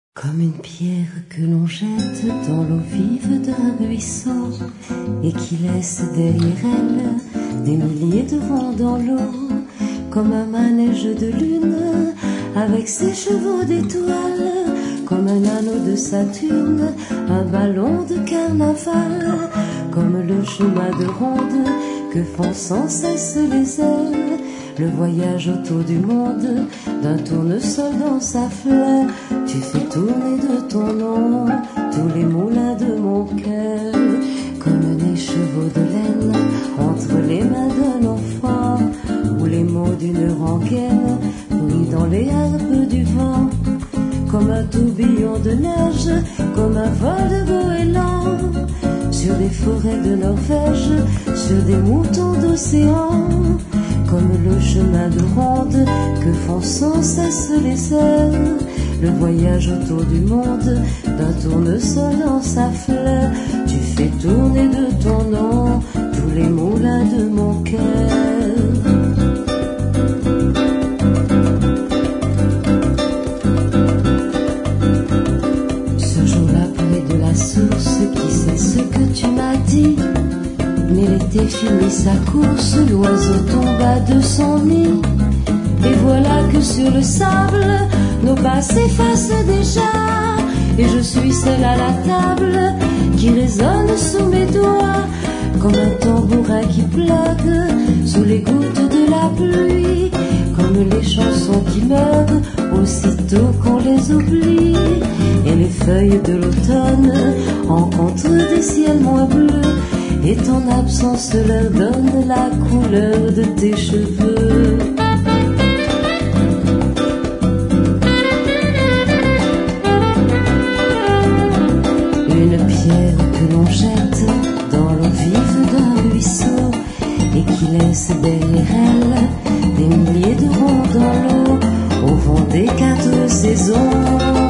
Comme une pierre que l'on jette dans l'eau vive d'un ruisseau et qui laisse derrière elle des milliers de ronds dans l'eau, comme un manège de lune avec ses chevaux d'étoiles, comme un anneau de Saturne, un ballon de carnaval, comme le chemin de ronde que font sans cesse les ailes, le voyage autour du monde d'un tournesol dans sa fleur. Tu fais tourner de ton nom tous les moulins de mon cœur, comme des chevaux de laine entre les mains d'un enfant, ou les mots d'une rengaine brillent dans les harpes du vent, comme un tourbillon de neige, comme un vol de goéland, sur des forêts de Norvège, sur des moutons d'océan, comme le chemin de ronde que font sans cesse les heures, le voyage autour du monde d'un tournesol dans sa fleur. Tu fais tourner de ton nom tous les moulins de mon cœur. Ce jour-là près de la source, qui sait ce que tu m'as dit? Mais l'été finit sa course, l'oiseau tomba de son nid, et voilà que sur le sable nos pas s'effacent déjà, et je suis seule à la table qui résonne sous mes doigts, comme un tambourin qui plaque sous les gouttes de la pluie, comme les chansons qui meurent aussitôt qu'on les oublie, et les feuilles de l'automne rencontrent des ciels moins bleus, et ton absence leur donne la couleur de tes cheveux. Une pierre que l'on jette dans l'eau vive d'un ruisseau et qui laisse derrière elle des milliers de ronds dans l'eau au vent des 4 saisons.